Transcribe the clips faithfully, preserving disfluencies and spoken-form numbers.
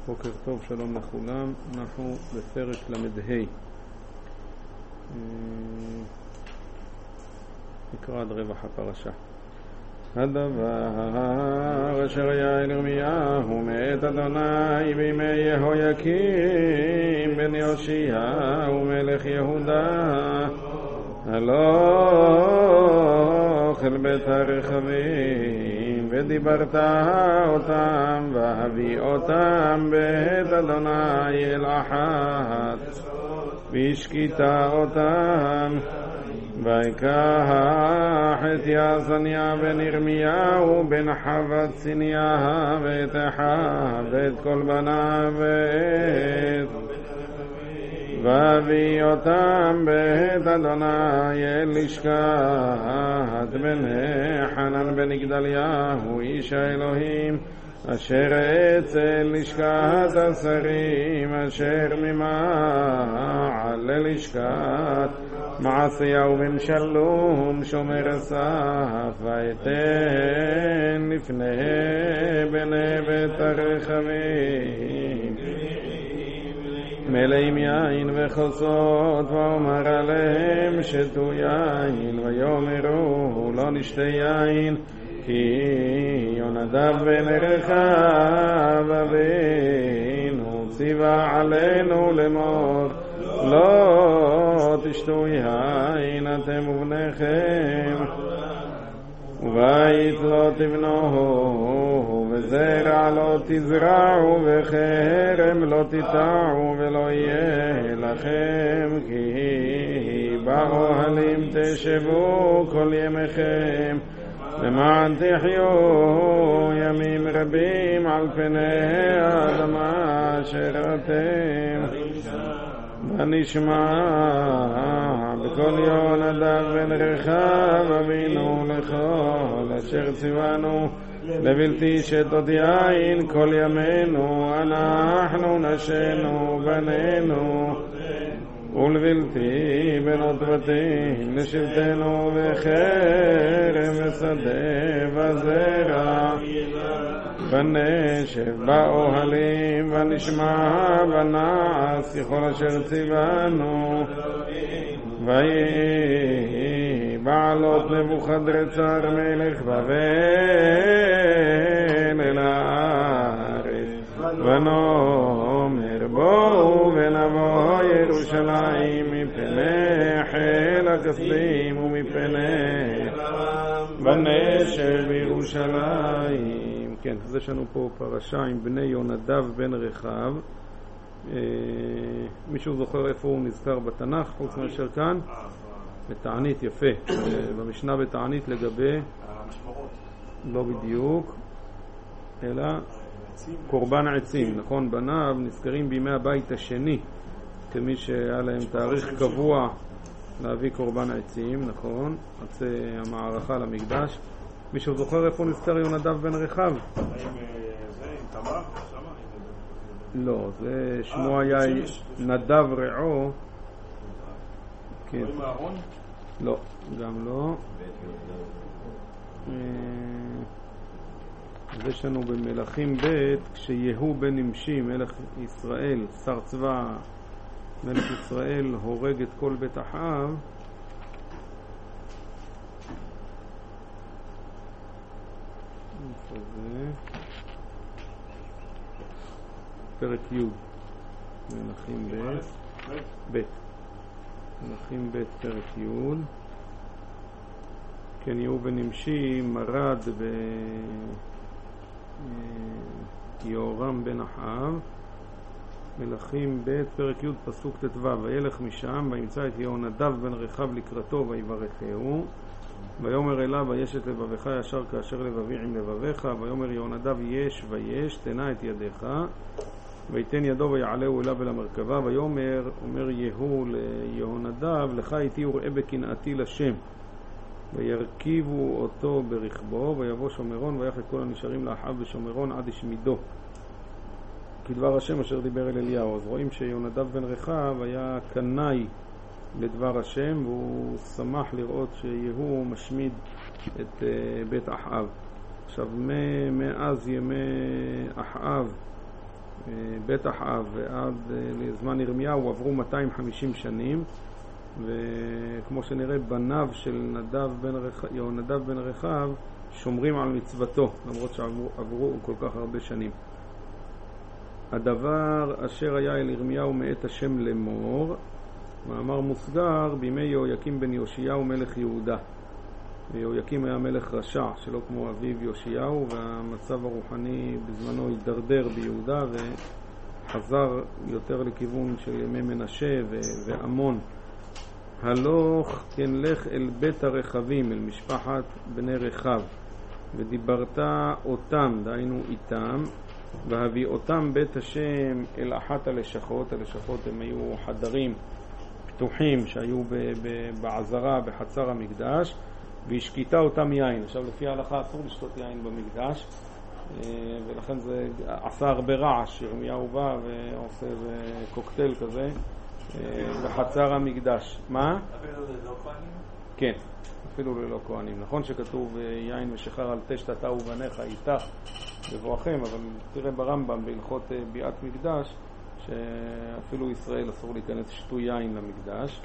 בוקר טוב, שלום לכולם. אנחנו בפרק למדה. נקרא עד רווח הפרשה. הדבר אשר היה אל ירמיהו מאת אדוני בימי יהויקים בן יאשיהו מלך יהודה הלוך אל בית הרכבים ודיברת אותם והביא אותם בית אדוני אל אחת והשקית אותם ויקח את יעזניה בן ירמיהו בן חבת צניה ואת אחיו ואת כל בניו ואת והביא אותם בית אדוני אל לשכת בני חנן בן גדליהו איש האלוהים אשר אצל לשכת השרים אשר ממעל ללשכת מעשיהו בן שלום שומר הסף ויתן לפני בני בית הרכבים מלאים יין וחוסות ואומר עליהם שתו יין ויאמרו לא נשתה יין כי יונדב בן רחב אבינו ציווה עלינו לאמור לא תשתו יין אתם ובניכם ובית לא תבנו וזרע לא תזרעו וחרם לא תטעו ולא יהיה לכם כי באוהלים תשבו כל ימיכם למען תחיו ימים רבים על פני האדמה אשר אתם ונשמע בכל יונדב בן רחב אבינו לכל אשר ציוונו לבלתי שתות יין כל ימינו אנחנו נשינו בנינו ולבלתי בנות בתים לשבטנו וחרם ושדה וזרע ונשב באוהלים ונשמע ונעש ככל אשר ציוונו ויהי בעלות נבוכדרצר מלך בבל אל הארץ ונאמר בואו ונבוא ירושלים מפני חיל הכסדים ומפני ונשב בירושלים. כן, אז יש לנו פה פרשה עם בני יונדב בן רחב. מישהו זוכר איפה הוא נזכר בתנ"ך חוץ מאשר כאן? בתענית, יפה. במשנה בתענית לגבי לא בדיוק אלא קורבן עצים, נכון? בניו נזכרים בימי הבית השני כמי שהיה להם תאריך קבוע להביא קורבן עצים, נכון? עצי המערכה למקדש. מישהו זוכר איפה נזכר יונדב בן רחב? זה עם תמר? לא, זה שמו היה נדב רעו. כן. עם הארון? לא, גם לא. אז יש לנו במלכים ב' כשיהו בן נמשי מלך ישראל, שר צבא מלך ישראל, הורג את כל בית אחאב. איפה זה? פרק י' מלכים ב' ב' מלכים ב' פרק י'. כן, יהו בן נמשי מרד ביהורם בן אחאב. מלכים ב' פרק י' פסוק ט"ו. וילך משם וימצא את יהונדב בן רחב לקראתו ויברכהו ויאמר אליו וישת לבבך ישר כאשר לבבי עם לבביך ויאמר יהונדב יש ויש תנה את ידיך ויתן ידו ויעלהו אליו אל המרכבה ויאמר אומר יהו ליהונדב לך איתי וראה בקנאתי לשם וירכיבו אותו ברכבו ויבוא שומרון ויח את כל הנשארים לאחאב בשומרון עד השמידו כדבר השם אשר דיבר אל אליהו. אז רואים שיהונדב בן רחב היה קנאי לדבר השם והוא שמח לראות שיהו משמיד את בית אחאב. עכשיו מאז ימי אחאב בית אחאב ועד לזמן ירמיהו עברו מאתיים וחמישים שנים, וכמו שנראה בניו של נדב בן רחב, יהונדב בן רחב שומרים על מצוותו למרות שעברו כל כך הרבה שנים. הדבר אשר היה אל ירמיהו מאת השם לאמור, מאמר מוסגר, בימי יהויקים בן יאשיהו מלך יהודה. ויהויקים היה מלך רשע שלא כמו אביו יאשיהו, והמצב הרוחני בזמנו הידרדר ביהודה וחזר יותר לכיוון של ימי מנשה ועמון. הלוך כן לך אל בית הרחבים, אל משפחת בני רחב, ודיברת אותם, דהיינו איתם, והביא אותם בית השם אל אחת הלשכות. הלשכות הם היו חדרים פתוחים שהיו בעזרה בחצר המקדש, והשקיטה אותם יין. עכשיו לפי ההלכה אסור לשתות יין במקדש, ולכן זה עשה הרבה רעש. ירמיהו בא ועושה קוקטייל כזה בחצר המקדש. מה? אפילו ללא כהנים? כן, אפילו ללא כהנים. נכון שכתוב יין ושחר על תשת אתה ובניך איתך בבואכם, אבל תראה ברמב"ם בהלכות ביאת מקדש שאפילו ישראל אסור להיכנס שתו יין למקדש.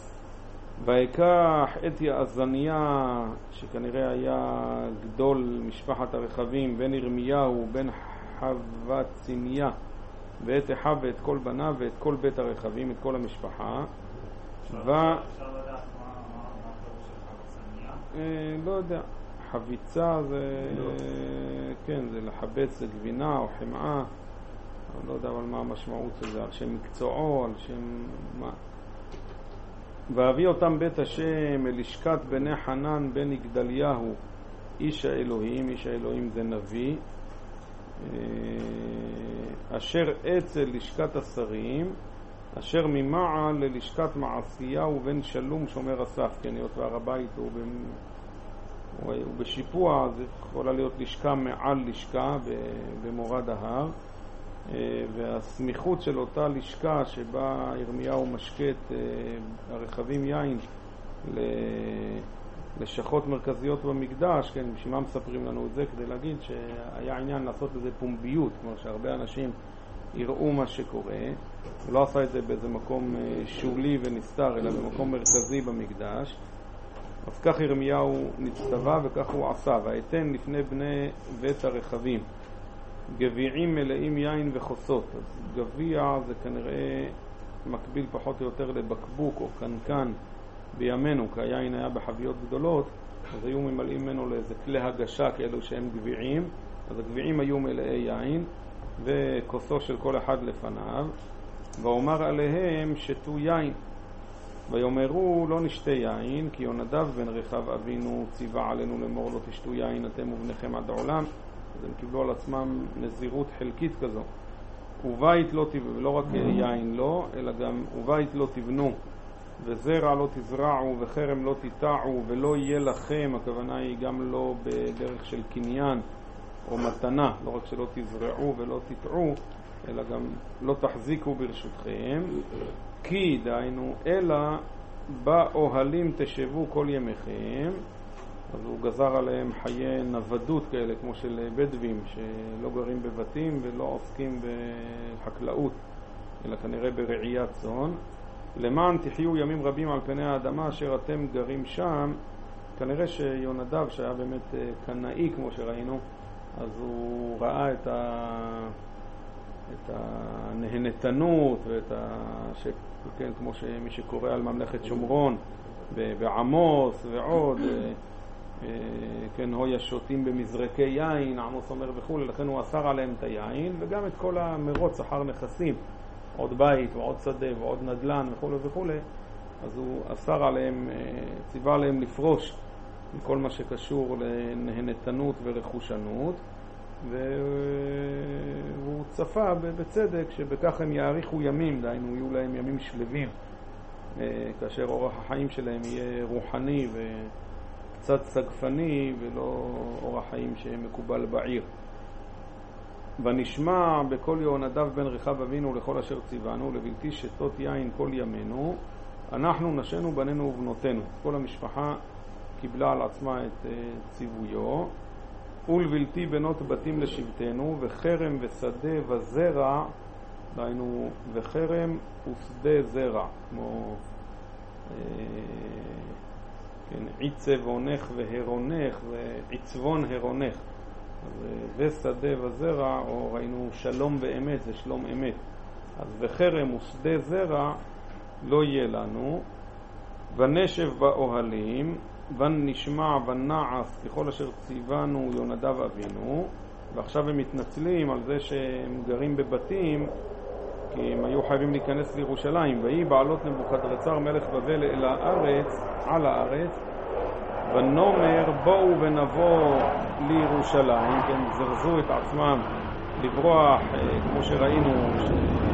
ויקח את יעזניה, שכנראה היה גדול משפחת הרחבים, בן ירמיהו בן חבציניה, ואת אחיו ואת כל בניו ואת כל בית הרחבים, את כל המשפחה. אפשר לדעת מה הפירוש של חבצניה? לא יודע, חביצה זה כן, זה לחבץ, זה גבינה או חמאה, אני לא יודע אבל מה המשמעות של זה, על שם מקצועו, על שם מה. והביא אותם בית השם אל לשכת בני חנן בן יגדליהו איש האלוהים. איש האלוהים זה נביא, אשר אצל לשכת השרים, אשר ממעל ללשכת מעשיהו בן שלום שומר הסף. כן, היות והר הבית הוא, הוא, הוא בשיפוע, אז יכולה להיות לשכה מעל לשכה במורד ההר, והסמיכות של אותה לשכה שבה ירמיהו משקט הרחבים יין לשכות מרכזיות במקדש. כן, בשביל מה מספרים לנו את זה? כדי להגיד שהיה עניין לעשות לזה פומביות, כמו שהרבה אנשים יראו מה שקורה. הוא לא עשה את זה באיזה מקום שולי ונסתר, אלא במקום מרכזי במקדש. אז כך ירמיהו נצטווה וכך הוא עשה. והאתן לפני בני בית הרחבים גביעים מלאים יין וחוסות. אז גביע זה כנראה מקביל פחות או יותר לבקבוק או קנקן בימינו, כי היין היה בחביות גדולות, אז היו ממלאים ממנו לאיזה כלי הגשה כאלו שהם גביעים. אז הגביעים היו מלאי יין וכוסו של כל אחד לפניו, ואומר עליהם שתו יין. ויאמרו לא נשתה יין, כי יהונדב בן רחב אבינו ציווה עלינו לאמור לא תשתו יין אתם ובניכם עד העולם. אז הם קיבלו על עצמם נזירות חלקית כזו. ובית לא תבנו, לא רק יין לא, אלא גם ובית לא תבנו, וזרע לא תזרעו, וחרם לא תטעו, ולא יהיה לכם, הכוונה היא גם לא בדרך של קניין או מתנה, לא רק שלא תזרעו ולא תטעו, אלא גם לא תחזיקו ברשותכם, כי דהיינו אלא באוהלים תשבו כל ימיכם. אז הוא גזר עליהם חיי נוודות כאלה, כמו של בדואים שלא גרים בבתים ולא עוסקים בחקלאות, אלא כנראה ברעיית צאן. למען תחיו ימים רבים על פני האדמה אשר אתם גרים שם. כנראה שיהונדב שהיה באמת קנאי כמו שראינו, אז הוא ראה את ה את הנהנתנות ואת ה ש... כן, כמו שמי שקורא על ממלכת שומרון בעמוס ועוד, כן, הויה שותים במזרקי יין, עמוס אומר וכו', לכן הוא אסר עליהם את היין, וגם את כל המרוץ אחר נכסים, עוד בית ועוד שדה ועוד נדלן וכו' וכו'. אז הוא אסר עליהם, ציווה עליהם לפרוש מכל מה שקשור לנהנתנות ורכושנות, והוא צפה בצדק שבכך הם יאריכו ימים, דהיינו יהיו להם ימים שלווים, כאשר אורח החיים שלהם יהיה רוחני וקצת סגפני ולא אורח חיים שמקובל בעיר. ונשמע בכל יהונדב בן רחב אבינו לכל אשר ציוונו לבלתי שתות יין כל ימינו, אנחנו נשנו בנינו ובנותינו. כל המשפחה קיבלה על עצמה את ציוויו, ולבלתי בנות בתים לשבטנו, וחרם ושדה וזרע, דהיינו וחרם ושדה זרע, כמו אה, כן, עיצב עונך והרונך ועצבון הרונך. אז ושדה וזרע, או ראינו שלום ואמת, זה שלום אמת. אז וחרם ושדה זרע לא יהיה לנו. ונשב באוהלים, ונשמע ונעש ככל אשר ציוונו יונדב אבינו. ועכשיו הם מתנצלים על זה שהם גרים בבתים, כי הם היו חייבים להיכנס לירושלים. ויהי בעלות נבוכדרצר מלך בבל אל הארץ, על הארץ, ונאמר בואו ונבוא לירושלים, כן, זרזו את עצמם לברוח, כמו שראינו ש...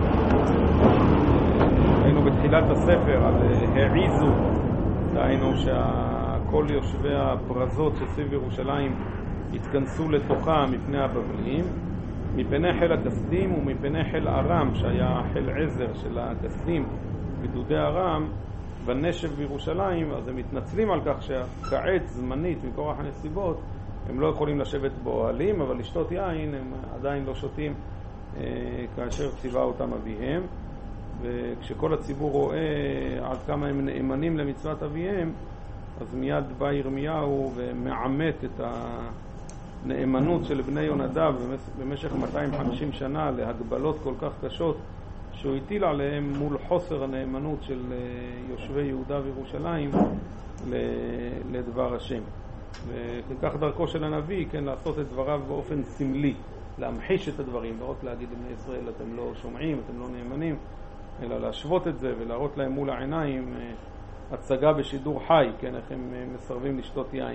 ראינו בתחילת הספר על העיזו, דהיינו שכל יושבי הברזות שסביב ירושלים התכנסו לתוכה מפני הבבלים, מפני חיל הכסדים ומפני חיל ארם, שהיה חיל עזר של הכסדים גדודי ארם, ונשב בירושלים. אז הם מתנצלים על כך שכעת זמנית מכורח הנסיבות הם לא יכולים לשבת באוהלים, אבל לשתות יין הם עדיין לא שותים אה, כאשר ציווה אותם אביהם. וכשכל הציבור רואה עד כמה הם נאמנים למצוות אביהם, אז מיד בא ירמיהו ומעמת את הנאמנות של בני יונדב במשך מאתיים וחמישים שנה להגבלות כל כך קשות שהוא הטיל עליהם מול חוסר הנאמנות של יושבי יהודה וירושלים לדבר השם. וכך דרכו של הנביא, כן, לעשות את דבריו באופן סמלי, להמחיש את הדברים, לא רק להגיד לבני ישראל אתם לא שומעים, אתם לא נאמנים, אלא להשוות את זה ולהראות להם מול העיניים הצגה בשידור חי, כן, איך הם מסרבים לשתות יין.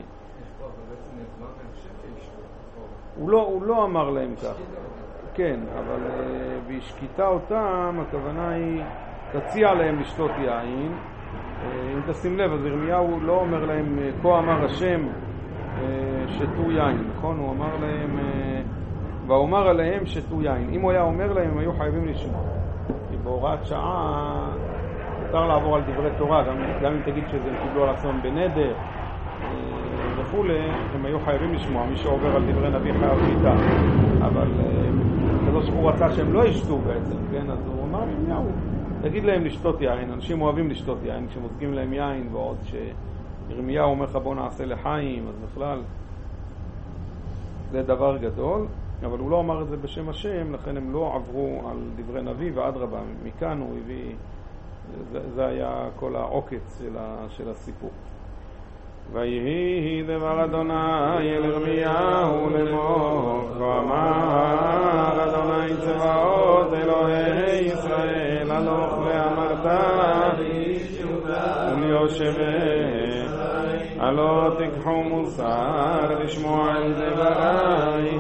הוא לא, הוא לא אמר להם כך. כן, אבל uh, בהשקיטה אותם, הכוונה היא תציע להם לשתות יין. uh, אם תשים לב, אז ירמיהו לא אומר להם כה אמר השם uh, שתו יין, נכון? הוא אמר להם uh, ואומר עליהם שתו יין. אם הוא היה אומר להם, הם היו חייבים לשמוע, כי בהוראת שעה מותר לעבור על דברי תורה, גם, גם אם תגיד שזה קיבלו על עצמם בנדר uh, וכו', הם היו חייבים לשמוע. מי שעובר על דברי נביא חייב מיתה, אבל כזו שהוא רצה שהם לא ישתו בעצם, כן? אז הוא אמר ירמיהו, תגיד להם לשתות יין. אנשים אוהבים לשתות יין כשמוזגים להם יין, ועוד שירמיהו אומר לך בוא נעשה לחיים, אז בכלל זה דבר גדול. אבל הוא לא אמר את זה בשם השם, לכן הם לא עברו על דברי נביא, ואדרבה, מכאן הוא הביא, זה, זה היה כל העוקץ של, ה, של הסיפור. ויהי דבר אדוני אל ירמיהו לאמור, כה אמר אדוני צבאות אלוהי ישראל, הלוך ואמרת וליושבי הלא תיקחו מוסר לשמוע אל דברי,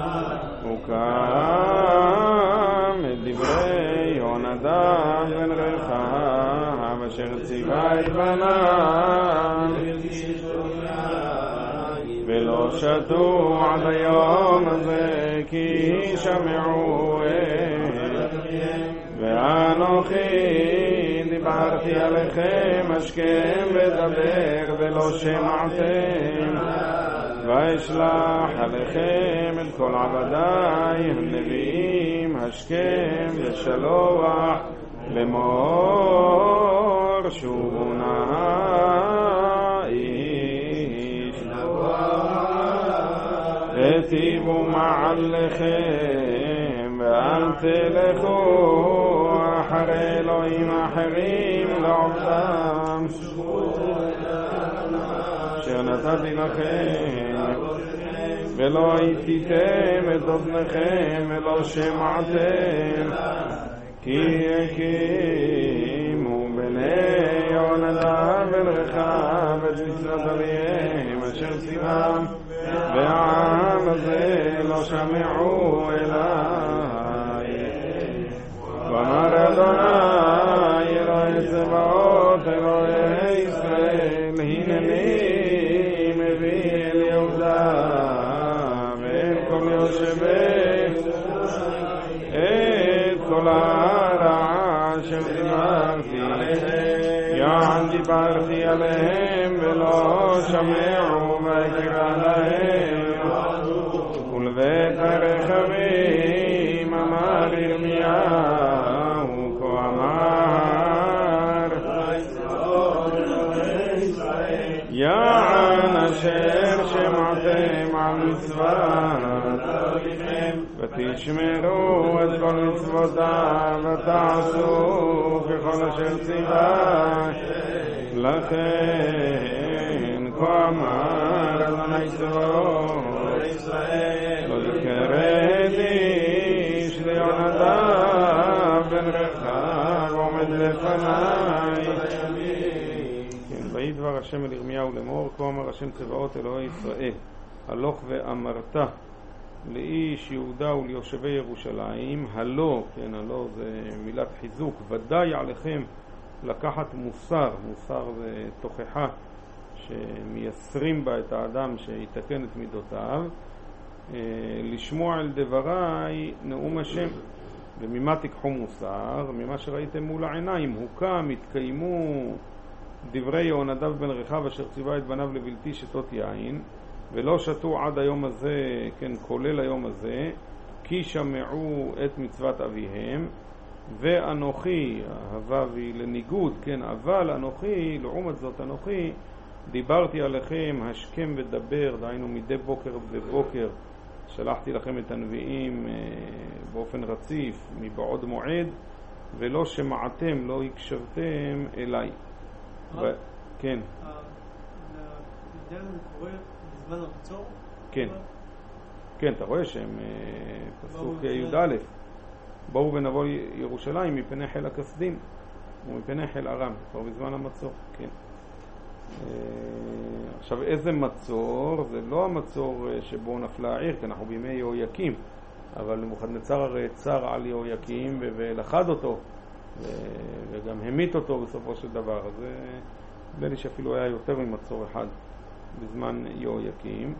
וקם את דברי יונדב בן רחב אשר ציווה את בניו ולא שתו עד היום הזה, כי שמעו ואנוכי דיברתי עליכם השכם ודבר ולא שמעתם, ואשלח עליכם את כל עבדיי הנביאים השכם ושלוח לאמור שובו נא איש היטיבו מעליכם ואל תלכו אחרי אלוהים אחרים לעובדם אשר נתתי לכם, ולא היטיתם את אוזניכם ולא שמעתם, כי הקימו בני יונדב בן רחב את מצוות אביהם אשר ציווהם, והעם הזה לא שמעו אליי. ואמר אדוני אלוהי צבאות אלוהי ישראל, הנני מביא אל יהודה ואל כל יושבי את כל הרע אשר דיברתי, יען דיברתי עליהם ולא שמעו ויקרא להם אשר שמעתם על מצוות ותשמרו את כל מצוותיו ותעשו ככל אשר ציווה לכן כה אמר אדוני צבאות לא יקרא איש ליהונדב בן רחב עומד לפניי. ויהי דבר השם אל ירמיהו לאמור כה אמר השם צבאות אלוהי ישראל הלוך ואמרת לאיש יהודה וליושבי ירושלים הלא, כן, הלא זה מילת חיזוק, ודאי עליכם לקחת מוסר, מוסר זה תוכחה שמייסרים בה את האדם שיתקן את מידותיו, לשמוע אל דבריי נאום השם. וממה תיקחו מוסר? ממה שראיתם מול העיניים, הוקם, התקיימו דברי יהונדב בן רחב אשר ציווה את בניו לבלתי שתות יין ולא שתו עד היום הזה, כן, כולל היום הזה, כי שמעו את מצוות אביהם. ואנוכי, הוו היא לניגוד, כן, אבל אנוכי, לעומת זאת אנוכי, דיברתי עליכם השכם ודבר, דהיינו מדי בוקר ובוקר, שלחתי לכם את הנביאים אה, באופן רציף, מבעוד מועד, ולא שמעתם, לא הקשבתם אליי. ו... כן. זה קורה בזמן המצור? כן. כן, אתה רואה שהם פסוק י"א. בואו ונבוא ירושלים מפני חיל הכסדים ומפני חיל ארם, כבר בזמן המצור, כן. עכשיו איזה מצור? זה לא המצור שבו נפלה העיר, כי אנחנו בימי יהויקים, אבל נבוכדנצר הרי צר על יהויקים ולכד אותו וגם המית אותו בסופו של דבר, אז נדמה לי שאפילו היה יותר ממצור אחד בזמן יהויקים.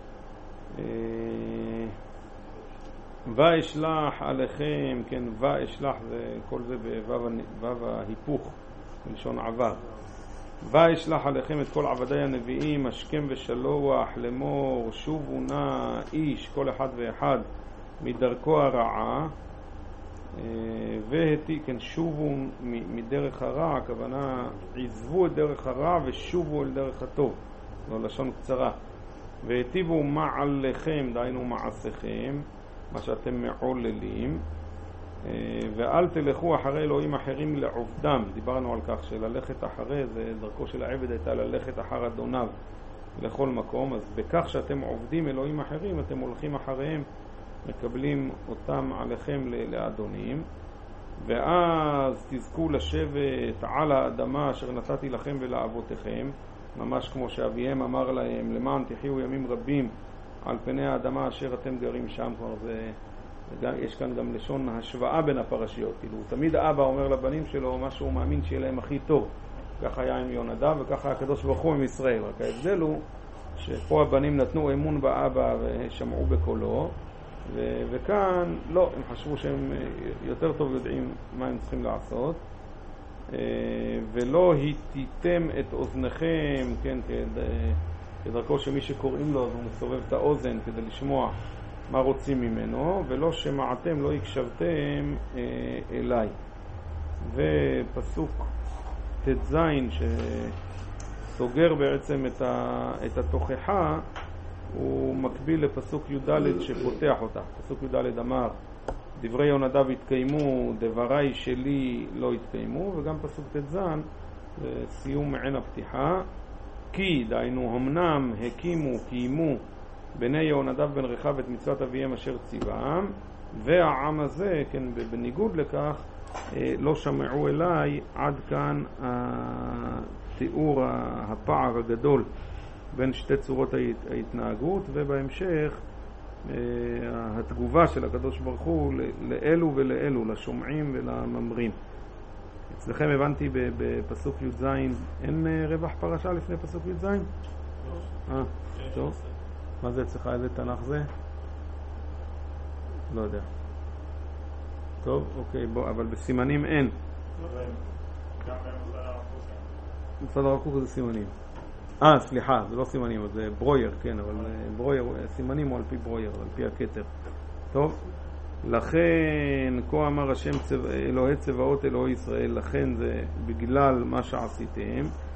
ואשלח עליכם, כן, ואשלח זה כל זה בוו ההיפוך בלשון עבר. ואשלח עליכם את כל עבדי הנביאים השכם ושלוח לאמור שובו נא איש כל אחד ואחד מדרכו הרעה והתי, כן, שובו מדרך הרע, הכוונה עזבו את דרך הרע ושובו אל דרך הטוב, זו לשון קצרה. והטיבו מעליכם, דהיינו מעשיכם, מה שאתם מעוללים, ואל תלכו אחרי אלוהים אחרים לעובדם. דיברנו על כך שללכת אחרי, זה דרכו של העבד הייתה ללכת אחר אדוניו לכל מקום, אז בכך שאתם עובדים אלוהים אחרים אתם הולכים אחריהם, מקבלים אותם עליכם לאדונים. ואז תזכו לשבת על האדמה אשר נתתי לכם ולאבותיכם, ממש כמו שאביהם אמר להם למען תחיו ימים רבים על פני האדמה אשר אתם גרים שם. כבר זה, יש כאן גם לשון השוואה בין הפרשיות, כאילו תמיד האבא אומר לבנים שלו מה שהוא מאמין שיהיה להם הכי טוב. ככה היה עם יהונדב וככה הקדוש ברוך הוא עם ישראל, רק ההבדל הוא שפה הבנים נתנו אמון באבא ושמעו בקולו, ו- וכאן לא, הם חשבו שהם יותר טוב יודעים מה הם צריכים לעשות. ולא היטיתם את אוזניכם, כן, כדרכו שמי שקוראים לו הוא מסובב את האוזן כדי לשמוע מה רוצים ממנו, ולא שמעתם, לא הקשבתם אליי. ופסוק ת' שסוגר בעצם את, ה, את התוכחה, הוא מקביל לפסוק י' שפותח אותה. פסוק י' אמר דברי יהונדב התקיימו, דבריי שלי לא התקיימו, וגם פסוק ת' סיום מעין הפתיחה, כי דהיינו אמנם הקימו, קיימו בני יהונדב בן רחב את מצוות אביהם אשר ציווהם, והעם הזה, כן, בניגוד לכך לא שמעו אליי. עד כאן התיאור הפער הגדול בין שתי צורות ההתנהגות, ובהמשך התגובה של הקדוש ברוך הוא לאלו ולאלו, לשומעים ולממרים. אצלכם הבנתי בפסוק י"ז אין רווח פרשה לפני פסוק י"ז? אה, טוב. מה זה אצלך? איזה תנ"ך זה? לא יודע. טוב, אוקיי, בוא, אבל בסימנים אין. מצד הרקוק זה סימנים. אה, סליחה, זה לא סימנים, זה ברויר, כן, אבל ברויר, סימנים הוא על פי ברויר, על פי הכתר. טוב, לכן, כה אמר השם צבא, אלוהי צבאות אלוהי ישראל, לכן זה בגלל מה שעשיתם,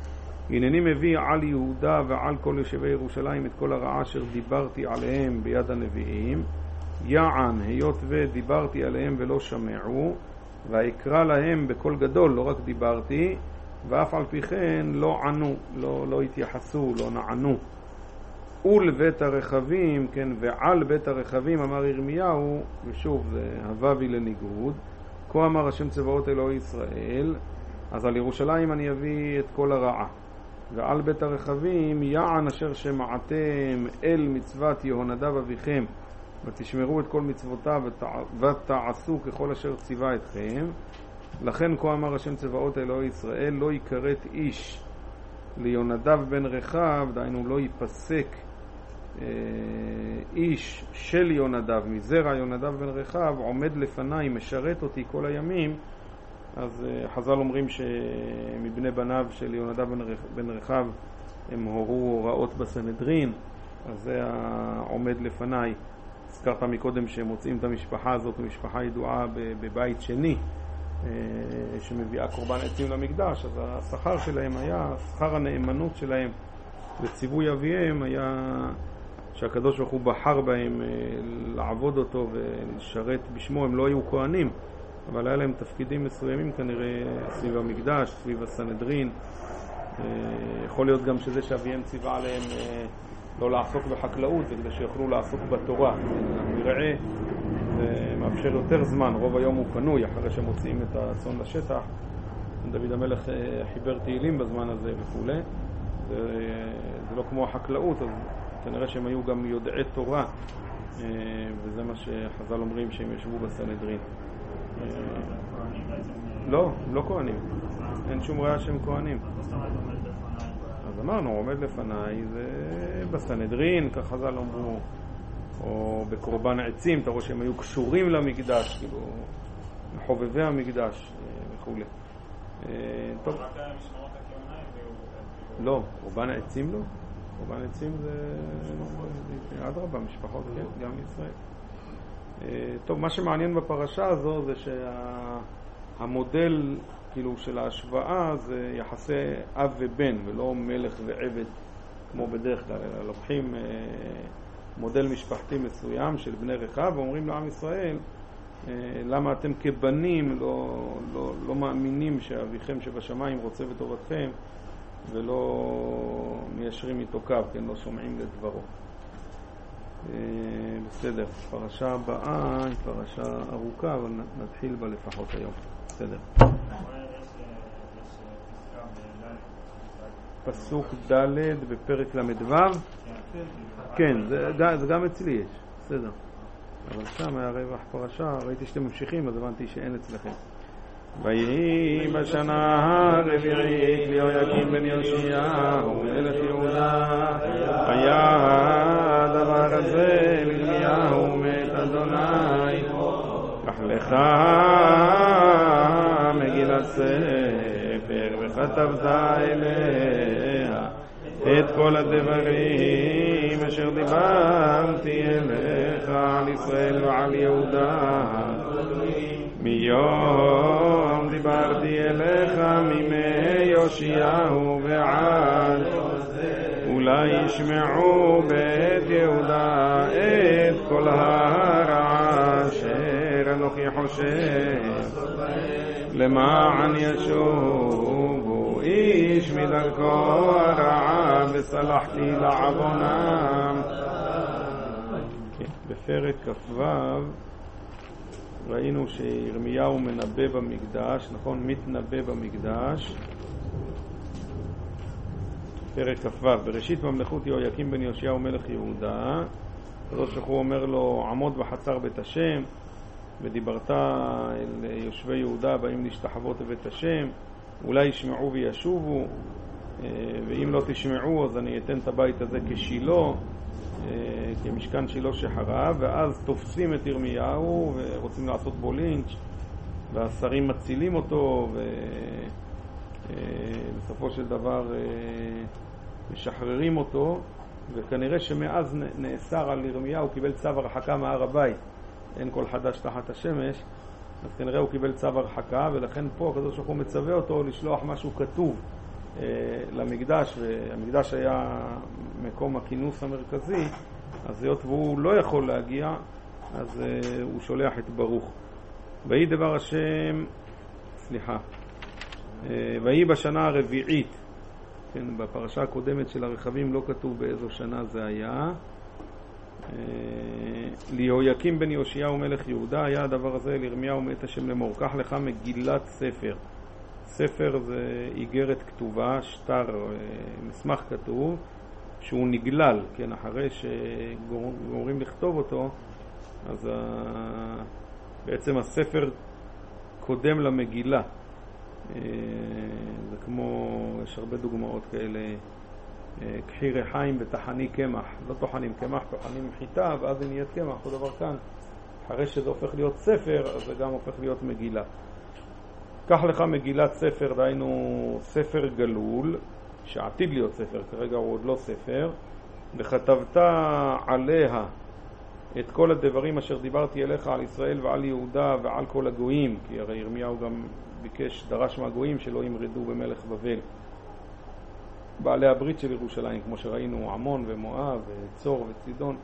הנני מביא על יהודה ועל כל יושבי ירושלים את כל הרעה אשר דיברתי עליהם ביד הנביאים, יען היות ודיברתי עליהם ולא שמעו, ויקרא להם בקול גדול, לא רק דיברתי, ואף על פי כן לא ענו, לא, לא התייחסו, לא נענו. ולבית הרכבים, כן, ועל בית הרכבים אמר ירמיהו, ושוב זה הווי לניגוד, כה אמר השם צבאות אלוהי ישראל, אז על ירושלים אני אביא את כל הרעה. ועל בית הרכבים יען אשר שמעתם אל מצוות יהונדב אביכם, ותשמרו את כל מצוותיו ותעשו ככל אשר ציווה אתכם. לכן כה אמר השם צבאות אלוהי ישראל, לא יקראת איש ליהונדב בן רחב, דהיינו לא ייפסק אה, איש של יהונדב מזרע יהונדב בן רחב עומד לפניי משרת אותי כל הימים. אז אה, חז"ל אומרים שמבני בניו של יהונדב בן, רח, בן רחב הם הורו הוראות בסנהדרין, אז זה העומד לפניי. הזכרת מקודם שהם מוצאים את המשפחה הזאת, משפחה ידועה בבית שני שמביאה קורבן עצים למקדש, אז השכר שלהם היה, שכר הנאמנות שלהם לציווי אביהם היה שהקדוש ברוך הוא בחר בהם לעבוד אותו ולשרת בשמו. הם לא היו כהנים, אבל היה להם תפקידים מסוימים כנראה סביב המקדש, סביב הסנהדרין. יכול להיות גם שזה שאביהם ציווה עליהם לא לעסוק בחקלאות, כדי שיוכלו לעסוק בתורה. נראה, זה מאפשר יותר זמן, רוב היום הוא פנוי אחרי שמוציאים את הצאן לשטח. דוד המלך חיבר תהילים בזמן הזה וכו'. זה, זה לא כמו החקלאות, אז כנראה שהם היו גם יודעי תורה, וזה מה שחז"ל אומרים שהם ישבו בסנהדרין. לא, הם לא כהנים. אין שום ראיה שהם כהנים. אז אמרנו, עומד לפניי, זה בסנהדרין, כך חז"ל אמרו, או בקורבן עצים, אתה רואה שהם היו קשורים למקדש, כאילו, חובבי המקדש וכו'. טוב. לא, קורבן עצים לא. קורבן עצים זה עד רבה, משפחות, כן, גם ישראל. טוב, מה שמעניין בפרשה הזו זה שהמודל כאילו של ההשוואה זה יחסי אב ובן ולא מלך ועבד כמו בדרך כלל, אלא לוקחים מודל משפחתי מסוים של בני רחב ואומרים לעם ישראל, למה אתם כבנים לא, לא, לא מאמינים שאביכם שבשמיים רוצה בטובתכם ולא מיישרים איתו קו, כן, לא שומעים לדברו. בסדר, פרשה הבאה היא פרשה ארוכה, אבל נתחיל בה לפחות היום. בסדר. פסוק ד' בפרק למדו. כן, זה, זה גם אצלי יש. בסדר. אבל שם היה רווח פרשה, ראיתי שאתם ממשיכים, אז הבנתי שאין אצלכם. ויהי בשנה הרביעית ליהויקים בן יאשיהו מלך יהודה, היה הדבר הזה לירמיהו מאת אדוני, קח לך מגילת ספר וכתבת אליה את כל הדברים אשר דיברתי אליך על ישראל ועל יהודה מיום דיברתי אליך מימי יאשיהו ועד, אולי ישמעו בית יהודה את כל הרע אשר אנוכי חושב, למען ישובו איש מדרכו הרעה וסלחתי לעוונם. בפרק כ"ו ראינו שירמיהו מנבא במקדש, נכון? מתנבא במקדש. פרק כ"ו, בראשית ממלכות יהויקים בן יאשיהו מלך יהודה, הקדוש ברוך הוא אומר לו, עמוד בחצר בית השם, ודיברת אל יושבי יהודה באים להשתחוות בבית השם, אולי ישמעו וישובו, ואם לא תשמעו אז אני אתן את הבית הזה כשילו, כמשכן שילה שחרב. ואז תופסים את ירמיהו ורוצים לעשות בו לינץ', והשרים מצילים אותו, ובסופו של דבר משחררים אותו, וכנראה שמאז נאסר על ירמיהו, קיבל צו הרחקה מהר הבית, אין כל חדש תחת השמש, אז כנראה הוא קיבל צו הרחקה, ולכן פה הקדוש ברוך הוא מצווה אותו לשלוח משהו כתוב למקדש, והמקדש היה מקום הכינוס המרכזי, אז היות והוא לא יכול להגיע, אז הוא שולח את ברוך. ויהי דבר השם, סליחה, ויהי בשנה הרביעית, כן, בפרשה הקודמת של הרכבים לא כתוב באיזו שנה זה היה, ליהויקים בן יאשיהו מלך יהודה, היה הדבר הזה לירמיהו מאת השם לאמור, קח לך מגילת ספר. ספר זה איגרת כתובה, שטר, מסמך כתוב, שהוא נגלל, כן, אחרי שגומרים לכתוב אותו, אז בעצם הספר קודם למגילה. זה כמו, יש הרבה דוגמאות כאלה, קחי ריחיים ותחני קמח, לא תוחנים קמח, תוחנים חיטה, ואז זה נהיית קמח, אותו דבר כאן. אחרי שזה הופך להיות ספר, אז זה גם הופך להיות מגילה. קח לך מגילת ספר, דהיינו ספר גלול, שעתיד להיות ספר, כרגע הוא עוד לא ספר, וכתבת עליה את כל הדברים אשר דיברתי אליך על ישראל ועל יהודה ועל כל הגויים, כי הרי ירמיהו גם ביקש, דרש מהגויים שלא ימרדו במלך בבל. בעלי הברית של ירושלים, כמו שראינו, עמון ומואב וצור וצידון.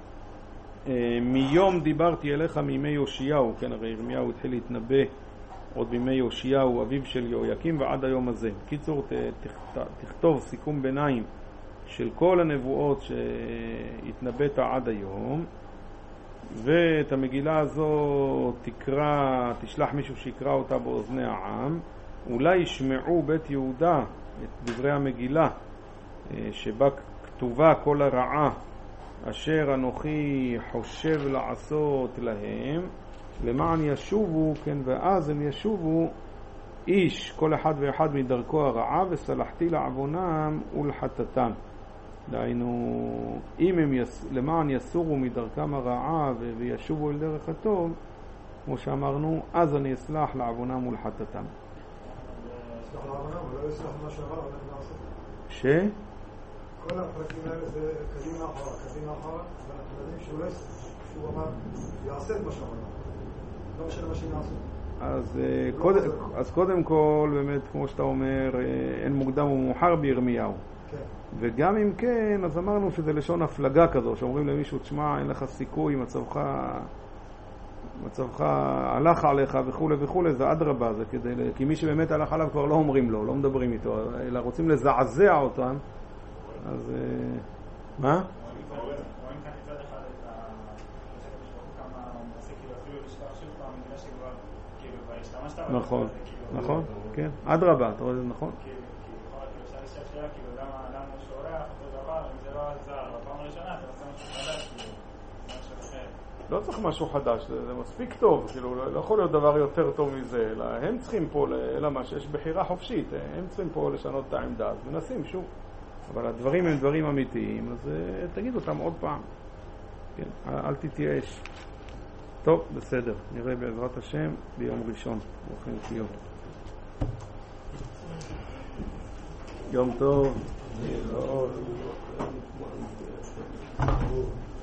מיום דיברתי אליך מימי יאשיהו, כן, הרי ירמיהו התחיל להתנבא עוד בימי יאשיהו, אביו של יהויקים, ועד היום הזה. בקיצור, תכתוב סיכום ביניים של כל הנבואות שהתנבאת עד היום, ואת המגילה הזו תקרא, תשלח מישהו שיקרא אותה באוזני העם, אולי ישמעו בית יהודה את דברי המגילה, שבה כתובה כל הרעה אשר אנוכי חושב לעשות להם, למען ישובו, כן, ואז הם ישובו איש, כל אחד ואחד מדרכו הרעה, וסלחתי לעוונם ולחטאתם. דהיינו, אם הם יס... למען יסורו מדרכם הרעה וישובו אל דרך הטוב, כמו שאמרנו, אז אני אסלח לעוונם ולחטאתם. אסלח לעוונם, ולא יסלח מה שעבר, אבל נעשה. ש? כל הפרקים האלה זה קדימה אחורה, קדימה אחורה, ואנחנו יודעים שהוא לא יסלח, שהוא אמר, יעשה את מה שעבר. לא משנה מה שנעשו. אז, קודם, אז קודם כל, באמת, כמו שאתה אומר, אין מוקדם ומאוחר בירמיהו. כן. וגם אם כן, אז אמרנו שזה לשון הפלגה כזו, שאומרים למישהו, תשמע, אין לך סיכוי, מצבך, מצבך הלך עליך וכו' וכו', זה אדרבה, זה כדי, כי מי שבאמת הלך עליו כבר לא אומרים לו, לא מדברים איתו, אלא רוצים לזעזע אותם, אז מה? נכון, נכון, כן, אדרבה, אתה רואה, זה נכון? לא צריך משהו חדש, זה מספיק טוב, כאילו, לא יכול להיות דבר יותר טוב מזה, אלא הם צריכים פה, אלא מה שיש בחירה חופשית, הם צריכים פה לשנות את העמדה, אז מנסים שוב, אבל הדברים הם דברים אמיתיים, אז תגיד אותם עוד פעם, כן, אל תתייאש. טוב, בסדר, נראה בעזרת השם ביום ראשון, ברוכים תהיו. יום טוב.